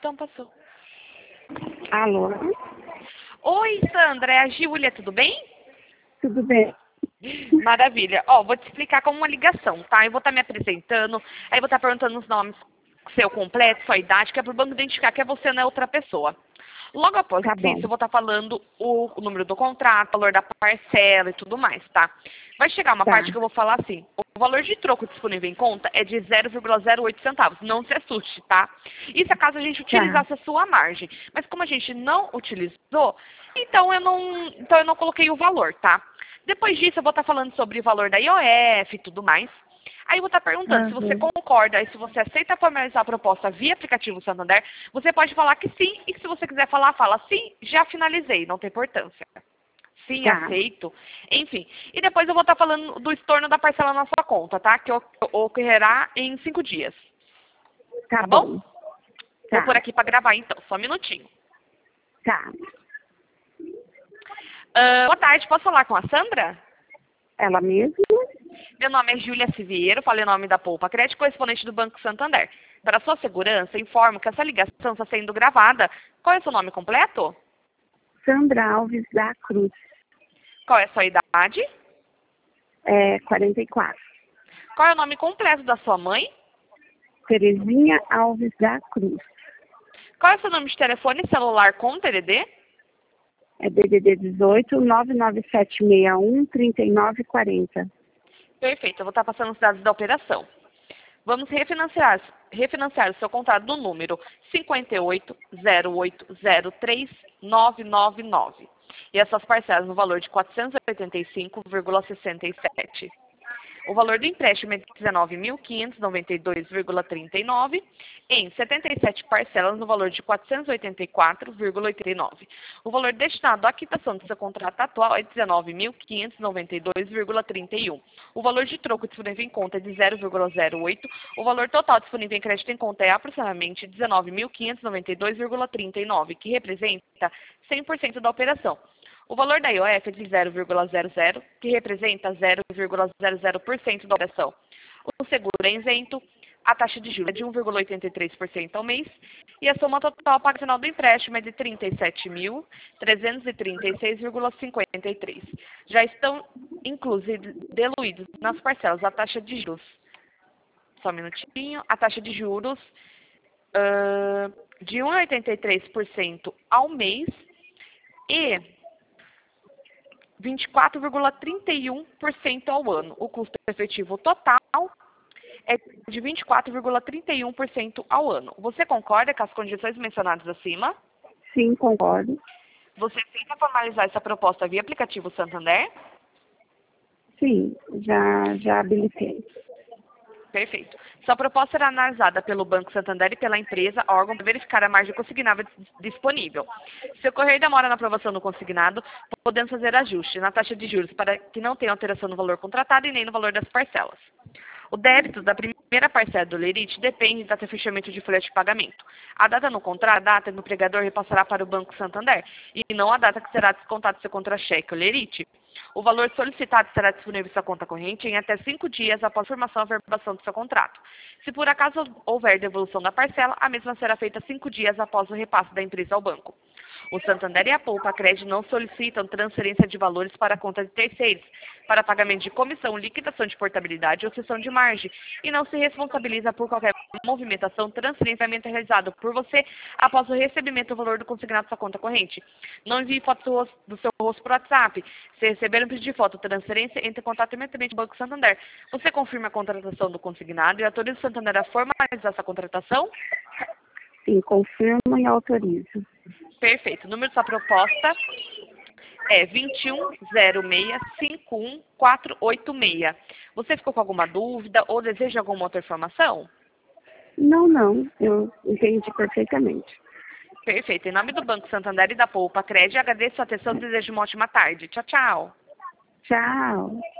Então passou. Alô? Oi, Sandra, é a Júlia, tudo bem? Tudo bem? Maravilha. Ó, vou te explicar como uma ligação, tá? Eu vou estar me apresentando, aí vou estar perguntando os nomes, seu completo, sua idade, que é pro banco identificar que é você, não é outra pessoa. Logo após Tá bom. isso, eu vou estar falando o número do contrato, o valor da parcela e tudo mais, tá? Vai chegar uma Tá. parte que eu vou falar assim, o valor de troco disponível em conta é de 0,08 centavos, não se assuste, tá? Isso é caso a gente utilizasse a sua margem. Mas como a gente não utilizou, então eu não coloquei o valor, tá? Depois disso, eu vou estar falando sobre o valor da IOF e tudo mais. Aí eu vou estar perguntando se você Uhum. concorda e se você aceita formalizar a proposta via aplicativo Santander. Você pode falar que sim, e se você quiser falar, fala sim, já finalizei, não tem importância. Sim, Tá. aceito. Enfim. E depois eu vou estar falando do estorno da parcela na sua conta, tá? Que ocorrerá em 5 dias. Tá Tá bom? bom. Vou Tá. por aqui para gravar então, só um minutinho. Tá. Boa tarde, posso falar com a Sandra? Ela mesma? Meu nome é Júlia Siviero, falei o nome da Poupa Crédito, correspondente do Banco Santander. Para sua segurança, informo que essa ligação está sendo gravada. Qual é o seu nome completo? Sandra Alves da Cruz. Qual é a sua idade? 44. Qual é o nome completo da sua mãe? Terezinha Alves da Cruz. Qual é o seu número de telefone celular com TDD? É DDD 18 99761 3940. Perfeito, eu vou estar passando os dados da operação. Vamos refinanciar o seu contrato do número 5808039999. E essas parcelas no valor de 485,67. O valor do empréstimo é de 19.592,39 em 77 parcelas no valor de 484,89. O valor destinado à quitação do seu contrato atual é 19.592,31. O valor de troco disponível em conta é de 0,08. O valor total disponível em crédito em conta é aproximadamente 19.592,39, que representa 100% da operação. O valor da IOF é de 0,00, que representa 0,00% da operação. O seguro é isento, a taxa de juros é de 1,83% ao mês e a soma total paga no final do empréstimo é de 37.336,53. Já estão inclusive diluídos nas parcelas a taxa de juros. Só um minutinho. A taxa de juros de 1,83% ao mês e 24,31% ao ano. O custo efetivo total é de 24,31% ao ano. Você concorda com as condições mencionadas acima? Sim, concordo. Você aceita formalizar essa proposta via aplicativo Santander? Sim, já habilitei. Perfeito. Sua proposta será analisada pelo Banco Santander e pela empresa, órgão, para verificar a margem consignável disponível. Se ocorrer demora na aprovação do consignado, podemos fazer ajuste na taxa de juros para que não tenha alteração no valor contratado e nem no valor das parcelas. O débito da primeira parcela do lerite depende da data de fechamento de folha de pagamento. A data no contrato, a data no empregador repassará para o Banco Santander e não a data que será descontado seu contra-cheque, o lerite. O valor solicitado será disponível em sua conta corrente em até 5 dias após a formação e averbação do seu contrato. Se por acaso houver devolução da parcela, a mesma será feita 5 dias após o repasse da empresa ao banco. O Santander e a Poupa Crédito não solicitam transferência de valores para a conta de terceiros, para pagamento de comissão, liquidação de portabilidade ou cessão de margem, e não se responsabiliza por qualquer movimentação, transferência realizada por você após o recebimento do valor do consignado da sua conta corrente. Não envie fotos do seu rosto por WhatsApp. Se receber um pedido de foto ou transferência, entre em contato imediatamente com o Banco Santander. Você confirma a contratação do consignado e autoriza o Santander a formalizar essa contratação? Sim, confirmo e autorizo. Perfeito. O número da sua proposta é 2106-51486. Você ficou com alguma dúvida ou deseja alguma outra informação? Não, eu entendi perfeitamente. Perfeito. Em nome do Banco Santander e da Poupa Crédito, agradeço a atenção e desejo uma ótima tarde. Tchau, tchau. Tchau.